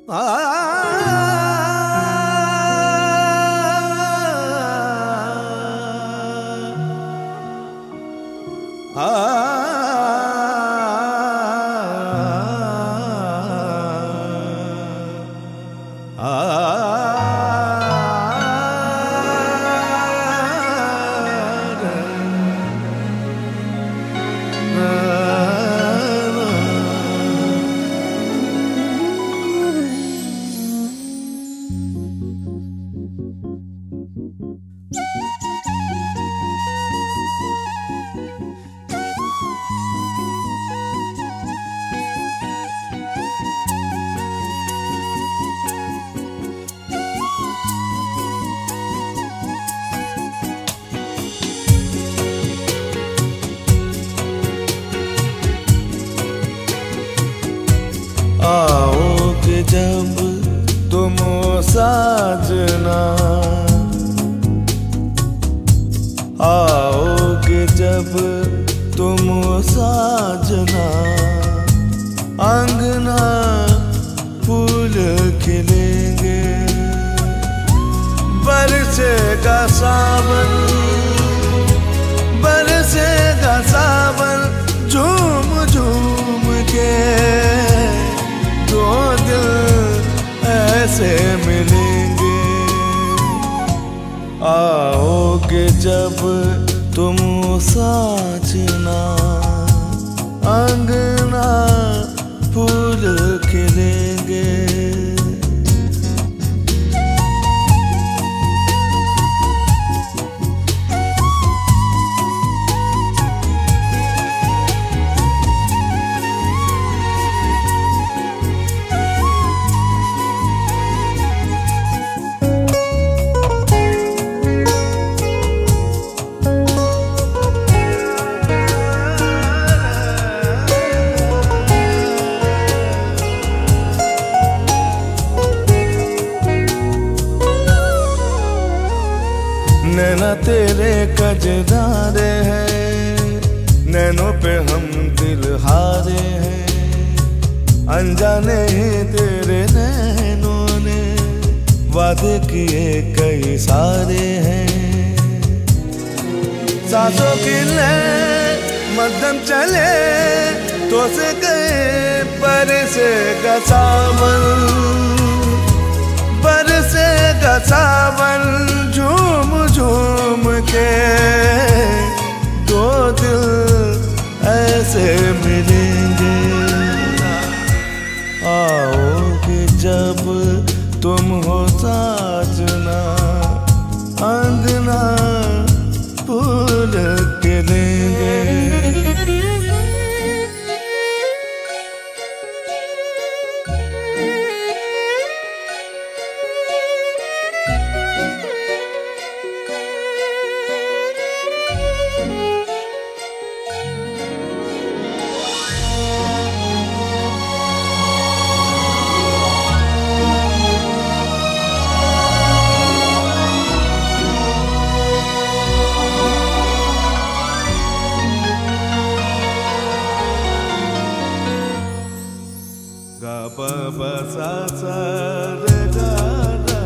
आओगे जब तुम साजना, आओगे जब तुम साजना, अंगना फूल खिलेंगे, बरसेगा सावन, बरसेगा सावन, झूम झूम के दो दिल ऐसे मिलेंगे। आओगे जब तुम साजना, अंगना फूल खिलेंगे। नैना तेरे कजरारे हैं, नैनों पे हम दिल हारे हैं, अनजाने ही तेरे नैनों ने वादे किए कई सारे हैं। सांसों की ले मध्यम चले तो से गए बरसेगा सावन, बरसेगा सावन, झूम झूम के दो दिल ऐसे मिलेंगे। आओगे जब तुम हो साजना, अंगना फूल खिलेंगे। गा प प सा सा रे गा रा,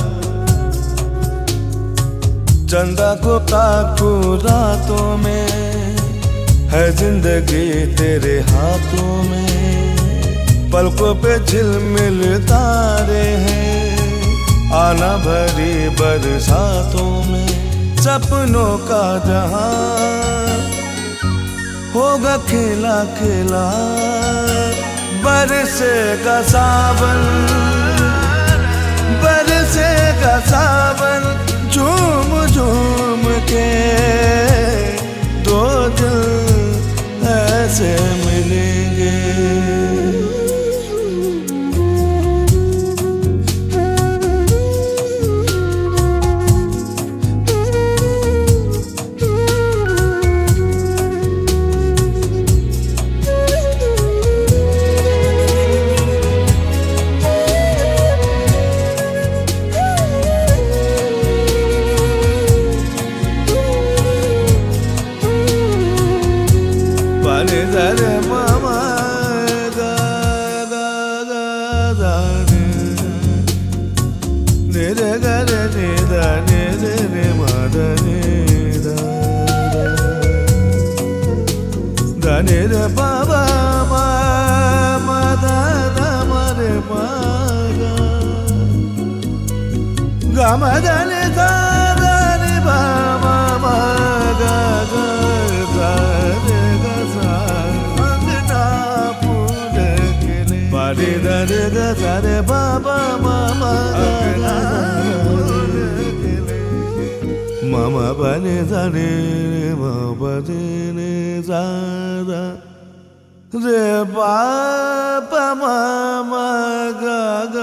चंदा को ताकू रातों में, है जिंदगी तेरे हाथों में, पलकों पे झिलमिल तारे हैं, आना भरी बरसातों में, सपनों का जहां होगा खिला खिला, बरसेगा सावन, बरसेगा सावन, झूम झूम के दो दिल ऐसे मिलेंगे। Mama, ga ga ga ga ga. ಧನಿ ರೆ ಪವ ಮದ ಮರೆ ಮಗ ಗಮದಲ್ಲಿ ಧನಿ ಪವ ಮಗ ಧನಿ ಗಸ ಅಂಗನಾ ಪೂರ ಕೆಲೆ ಪಾರಿ ಧನಿ ಗಸ ರೆ ಪವ ಮಮ ಮಮ ಬನಿ ಧನಿ ಮಮ ಬನಿ ದಾದ ರೆ ಪಾಪ ಮಮ ಗ